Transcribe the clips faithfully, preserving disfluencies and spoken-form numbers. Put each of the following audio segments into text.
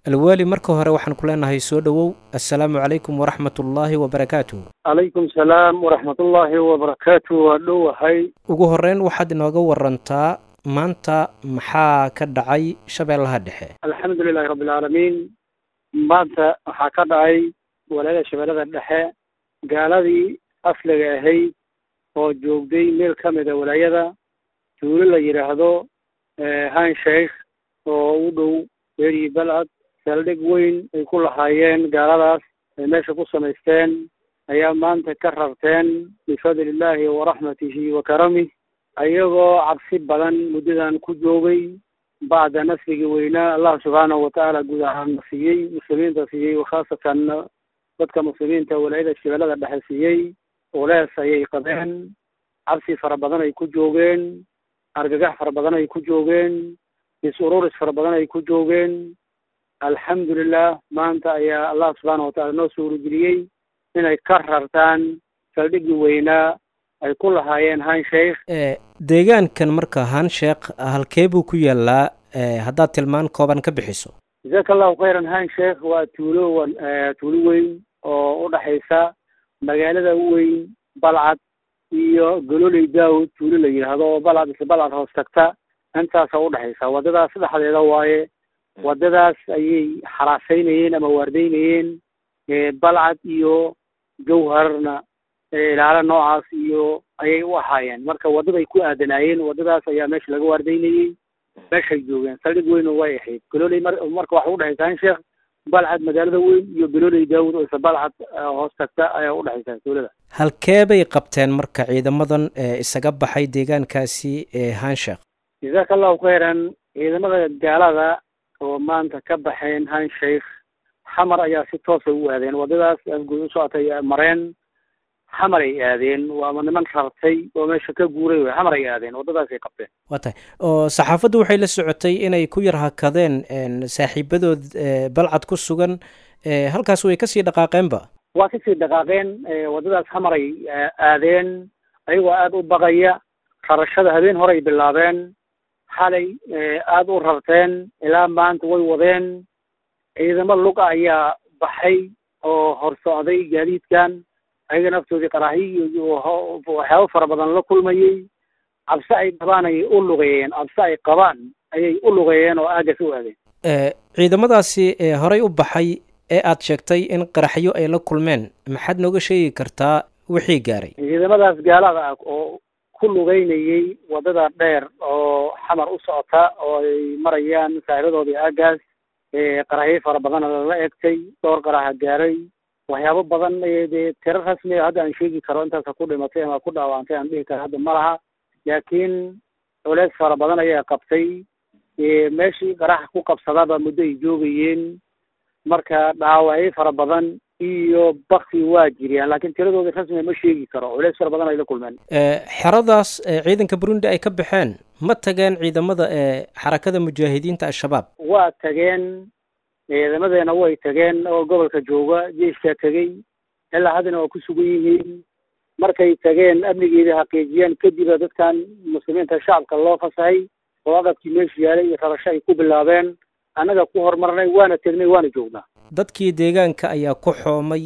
الوالي marka hore waxaan ku leenahay soo dhawow assalaamu calaykum waraxmatullaahi wabarakaatuh. calaykum salaam waraxmatullaahi wabarakaatuh. waa dhowahay. ugu horreyn waxaad inooga warantaa maanta maxaa ka dhacay shabeellaha dhexe? alxamdulilaahi rabbilcaalamiin. maanta waxaa ka dhacay walaayada shabeellada dhexe gaaladii asliga ahayd oo joogday meel ka mida walaayada tuulo la yidhaahdo han sheikh oo u dhow beeri balcad saldhig weyn ay ku lahaayeen gaaladaas ay meesha ku samaysteen ayaa maanta ka rarteen bifadlillaahi waraxmatihi wa karamih ayagoo cabsi badan muddadan ku joogay bacda nasrigii weynaa allah subxaanahu watacaala guud ahaan siiyey muslimiinta siiyey khaasatan dadka muslimiinta walaayada shabeellada dhexe siiyey ulees ayay qabeen, cabsi fara badan ay ku joogeen, argagax fara badan ay ku joogeen, is-ururis fara badan ay ku joogeen. alxamdulilah maanta ayaa allah subxaana watacaala noo suurageliyey inay ka rartaan saldhiggii weynaa ay ku lahaayeen han sheikh. deegaankan marka han sheikh halkee buu ku yaalaa haddaad tilmaan kooban ka bixiso? jazaaka allahu khayran. han sheikh waa tuulo tuulo weyn oo u dhexaysa magaalada weyn balcad iyo gololey daawud tuulo la yidhaahdo oo balcad isla balcad hoos tagta intaasa udhexaysa. waddadaas dhexdeeda waaye. waddadaas ayay xaraasaynayeen ama waardaynayeen balcad iyo jawharna ilaalo noocaas iyo ayay u ahaayeen. marka waddaday ku aadanaayeen waddadaas ayaa meesha laga waardaynayey, meeshay joogeen. saldhig weyn way ahayd gololey marka waxa udhexaysa han sheikh balcad magaalada weyn iyo gololey daawud oo isla balcad hoos tagta ayaa udhexaysa tuulada. halkee bay qabteen marka ciidamadan isaga baxay deegaankaasi han sheikh? jazaaka allahu khayran. ciidamada gaalada oo maanta ka baxeen han sheikh xamar ayaa si toosa u aadeen. waddadaas afguud u socotay mareen xamar ay aadeen. waama niman rartay oo meesha ka guuray wey. xamar ay aadeen waddadaasay qabteen. waa tahay oo saxaafaddu waxay la socotay inay ku yar hakadeen saaxiibadood balcad ku sugan halkaas way kasii dhaqaaqeenba. waa kasii dhaqaaqeen. waddadaas xamar ay aadeen ayagoo aada u baqaya. rarashada habeen horey bilaabeen, xalay aada u rarteen ilaa maanta way wadeen. ciidamo luga ayaa baxay oo hor socday gaadiidkan ayaga naftoodii qaraahiy iyo waxyaabo fara badan la kulmayey. cabse ay qabaan ayay u lugeeyeen cabse ay qabaan ayay u lugeeyeen oo aagas u aadeen. ciidamadaasi horey u baxay ee aad sheegtay in qaraxyo ay la kulmeen maxaad nooga sheegi kartaa wixii gaaray? ciidamadaas gaalada ah oo ku lugeynayey waddada dheer oo xamar u socota oo ay marayaan saaxiibadoodii aagaas qaraxyo fara badan lala egtay. dhowr qaraxa gaaray. waxyaabo badan dee tiro rasmi hadda aan sheegi karo intaasa ku dhimatay ama ku dhaawantay aan dhihi karo hadda ma laha, laakiin culeys fara badan ayaa qabtay. meeshii qaraxa ku qabsadaba muddo ay joogayeen. marka dhaawacyo fara badan iyo bakti waa jiriyaan laakiin tiradooda rasmi ma sheegi karo. culeys fara badan ay la kulmeen. xeradaas ciidanka burundi ay ka baxeen ma tageen ciidamada xarakada mujaahidiinta al-shabaab? waa tageen. ciidamadeena way tageen oo gobolka jooga jeeskaa tegey ilaa haddana waa ku sugan yihiin. markay tageen amnigeeda xaqiijiyeen kadib dadkan muslimiinta shacabka loo fasahay oo aqabkii meesha yaalay iyo rarasho ay ku bilaabeen. annaga ku horumarnay waana tegnay waana joognaa. dadkii deegaanka ayaa ku xoomay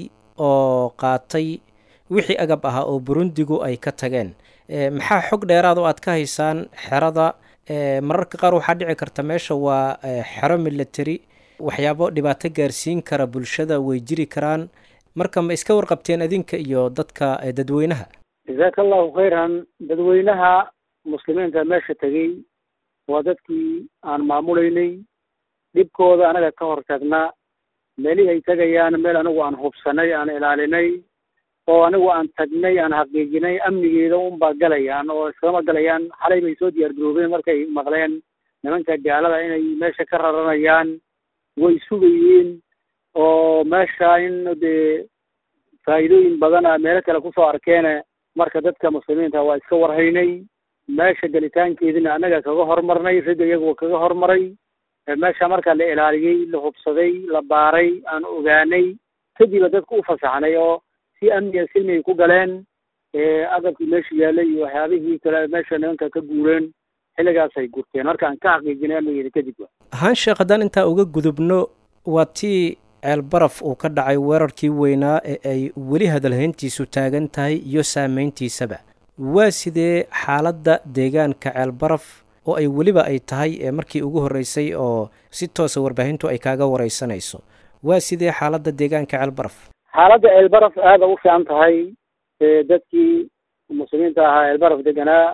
oo qaatay wixii agab ahaa oo burundigu ay ka tageen. maxaa xog dheeraad oo aad ka haysaan xerada? mararka qaar waxaa dhici karta meesha waa xero military, waxyaabo dhibaato gaarsiin kara bulshada way jiri karaan. marka ma iska warqabteen adinka iyo dadka dadweynaha? jazaaka allahu khayran. dadweynaha muslimiinta meesha tegey waa dadkii aan maamulaynay. dhibkooda anaga ka hortaagnaa. meelihii ay tegayaan meel anigu aan hubsanay aan ilaalinay oo anigu aan tagnay aan xaqiijinay amnigeeda unbaa galayaan oo iskama galayaan. xalay bay soo diyaar garoobeen markay maqleen nimanka gaalada inay meesha ka raranayaan. way sugayeen oo meesha in dee faa'iidooyin badana meelo kale kusoo arkeene marka dadka muslimiinta waa iska warhaynay. meesha gelitaankeedina annaga kaga hormarnay, ragga iyagu kaga hormaray. meesha marka la ilaaliyey, la hubsaday, la baaray, aan ogaanay kadiba dadku u fasaxnay oo si amniga silmi ay ku galeen. agabkii meesha yaalay iyo waxyaabihii kale meesha nimanka ka guureen xilligaas ay gurteen markaan ka xaqiijinay amnigeeda kadib. han sheekh haddaan intaa uga gudubno waa tii ceelbaraf uu ka dhacay weerarkii weynaa ee ay weli hadalhayntiisu taagan tahay iyo saamayntiisaba. waa sidee xaaladda deegaanka ceelbaraf oo ay weliba ay tahay ee markii ugu horreysay oo si toosa warbaahintu ay kaaga wareysanayso? waa sidee xaaladda deegaanka ceelbaraf? xaaladda ceelbaraf aada u fiican tahay. dadkii muslimiinta ahaa ceelbaraf deganaa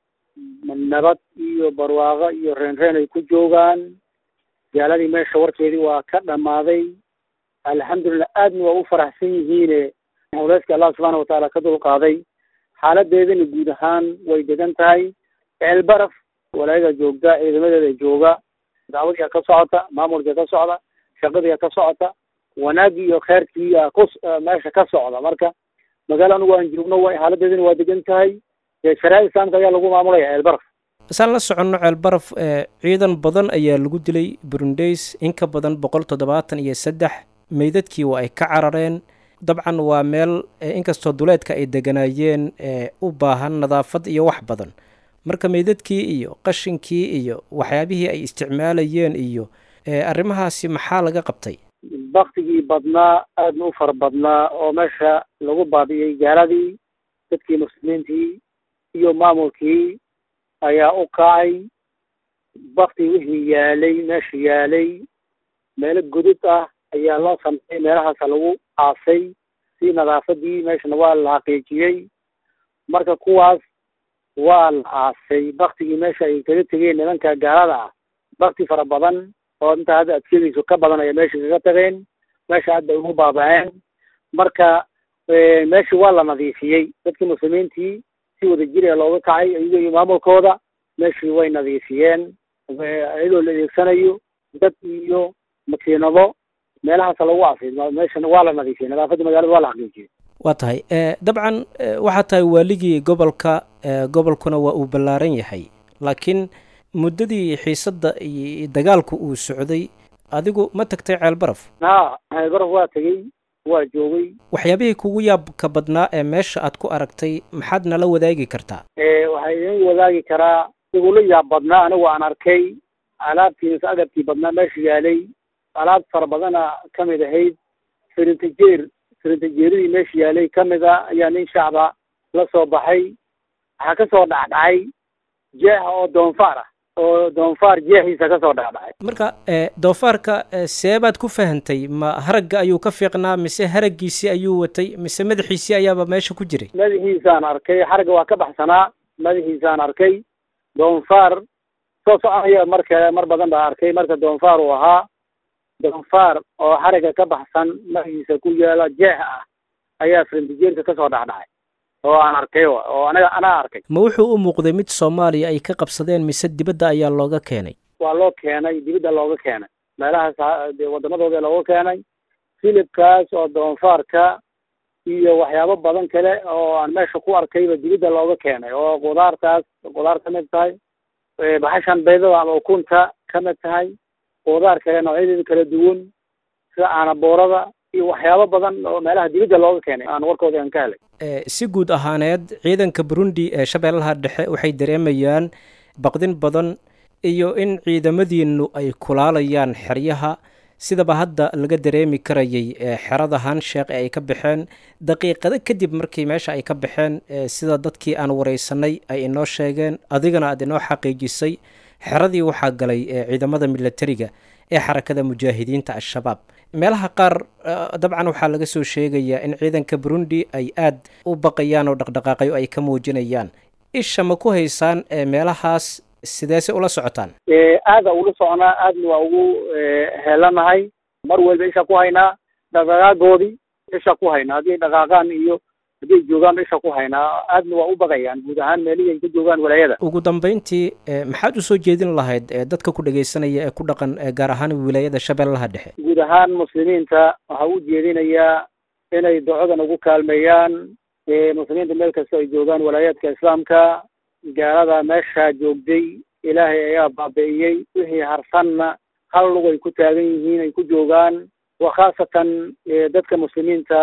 nabad iyo barwaaqo iyo reenreen ay ku joogaan. gaaladii meesha warkeedii waa ka dhammaaday. alxamdulilah aadna waa u faraxsan yihiine hawleyska allah subxaana watacaala ka dulqaaday. xaaladeedana guud ahaan way degan tahay. ceelbaraf walaayada joogta, ciidamadeeda jooga, dacwadiia ka socota, maamulkia ka socda, shaqadiia ka socota, wanaagii iyo kheyrkii ku meesha ka socda. marka magaalo anigu aan joogno way xaaladeedana waa degan tahay. shareeca islaamka ayaa lagu maamulaya ceelbaraf. isaan la soconno ceelbaraf ciidan badan ayaa lagu dilay burundeys, in ka badan boqol toddobaatan iyo saddex. meydadkii waa ay ka carareen. dabcan waa meel inkastoo duleedka ay deganaayeen u baahan nadaafad iyo wax badan. marka meydadkii iyo qashinkii iyo waxyaabihii ay isticmaalayeen iyo arrimahaasi maxaa laga qabtay? baktigii badnaa aadna u fara badnaa oo meesha lagu baabi'iyey gaaladii, dadkii muslimiintii iyo maamulkii ayaa u kacay. baktii wixii yaalay meesha yaalay meelo godod ah ayaa loo sameeyey, meelahaasa lagu aasay. si nadaafadii meeshana waa la xaqiijiyey. marka kuwaas waa la aasay. baktigii meesha ay kaga tegeen nimanka gaalada ah bakti fara badan oo intaa hadda adkeedayso ka badan ayaa meesha kaga tageen. meesha hadda ugu baaba'een. marka meesha waa la nadiifiyey. dadkii muslimiintii si wada jir ee looga kacay iyaga iyo maamulkooda meeshii way nadiifiyeen iyadoo la adeegsanayo dad iyo makiinado. meelahaasa lagu aasay. meeshana waa la nadiifiyey. nadaafadda magaalada waa la xaqiijiyey. waa tahay dabcan waxaa tahay waaligii gobolka. gobolkuna waa uu ballaaran yahay, laakiin muddadii xiisadda iyo dagaalku uu socday adigu ma tagtay ceelbaraf? ha ceelbaraf waa tegey, waa joogay. waxyaabihii kugu yaabka badnaa ee meesha aad ku aragtay maxaad nala wadaagi kartaa? waxaa idin wadaagi karaa igula yaab badnaa anigu aan arkay alaabtii mise agabkii badnaa meesha yaalay. alaab fara badana kamid ahayd. firintajeer firintajeeradii meesha yaalay kamida ayaa nin shacba la soo baxay. waxaa kasoo dhacdhacay jeexa oo doonfaar ah oo doonfaar jeexiisa kasoo dhacdhacay. marka doonfaarka seebaad ku fahantay? ma haragga ayuu ka fiiqnaa mise haraggiisii ayuu watay mise madaxiisii ayaaba meesha ku jiray? madaxiisaan arkay. haragga waa ka baxsanaa. madaxiisaan arkay. doonfaar soo soconaya markale mar badan baa arkay. marka doonfaar uu ahaa doonfaar oo haragga ka baxsan madaxiisa ku yaala jeex ah ayaa firintijeerka kasoo dhacdhacay oo aan arkay oo anaga anaa arkay. ma wuxuu u muuqday mid soomaaliya ay ka qabsadeen mise dibadda ayaa looga keenay? waa loo keenay. dibadda looga keenay. meelahaas wadamadooda looga keenay. filibkaas oo doonfaarka iyo waxyaabo badan kale oo aan meesha ku arkayba dibadda looga keenay. oo qudaartaas qudaar kamid tahay, baxashan baydada ama ukunta kamid tahay, qudaar kale noocyadeeda kala duwan sida aanaboorada iyo waxyaabo badan oo meelaha dibadda looga keenay aan warkooda aan ka helay. si guud ahaaneed ciidanka burundi ee shabeellaha dhexe waxay dareemayaan baqdin badan iyo in ciidamadiinu ay kulaalayaan xeryaha, sidaba hadda laga dareemi karayay xerada hansheekh ee ay ka baxeen daqiiqado kadib markii meesha ay ka baxeen. sida dadkii aan wareysanay ay inoo sheegeen, adigana aad inoo xaqiijisay, xeradii waxaa galay ciidamada milatariga ee xarakada mujaahidiinta al-shabaab. meelaha qaar dabcan waxaa laga soo sheegayaa in ciidanka burundi ay aad u baqayaan oo dhaqdhaqaaqyo ay ka muujinayaan. isha ma ku haysaan meelahaas? sideese ula socotaan? aada ula soconaa. aadna waa ugu helanahay. mar walba isha ku haynaa. dhaqdhaqaagoodii isha ku haynaa. haddii ay dhaqaaqaan iyo haddii joogaan isha ku haynaa. aadna waa u baqayaan guud ahaan meelihii ay ka joogaan walaayada. ugu dambeyntii maxaad usoo jeedin lahayd dadka ku dhagaysanaya ee ku dhaqan gaar ahaan wilaayada shabeellaha dhexe? guud ahaan muslimiinta waxaa u jeedinayaa inay ducadan ugu kaalmeeyaan. muslimiinta meel kasta ay joogaan walaayaadka islaamka. gaalada meesha joogday ilaahay ayaa baabi'iyey. wixii harsanna hal lug ay ku taagan yihiin ay ku joogaan. wa khaasatan dadka muslimiinta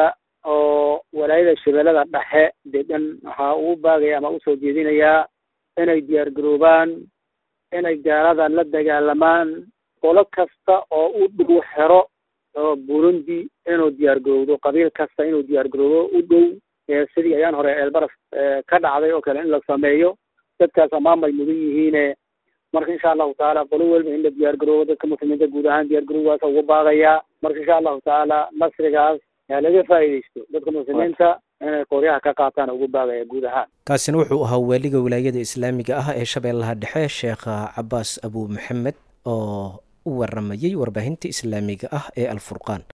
oo walaayada shabeellada dhexe degan waxaa ugu baagaya ama usoo jeedinayaa inay diyaar garoobaan, inay gaalada la dagaalamaan, qolo kasta oo u dhow xero oo burundi inuu diyaar garowdo qabiil kasta inuu diyaar garowdo u dhow sidii ayaan hore eelbaraf ka dhacday oo kale in la sameeyo dadkaas ammaan bay mudan yihiine marka insha allahu tacaala qolo walba in la diyaar garoobo dadka muslimiinta guud ahaan diyaar garowgaasa ugu baaqayaa marka insha allahu tacaala nasrigaas yaa laga faa'iidaysto dadka muslimiinta inay qoryaha ka qaataan ugu baaqaya guud ahaan. kaasina wuxuu ahaa waaliga wilaayada islaamiga ah ee shabeellaha dhexe sheekh cabaas abu maxamed oo u waramayey warbaahinta islaamiga ah ee alfurqaan.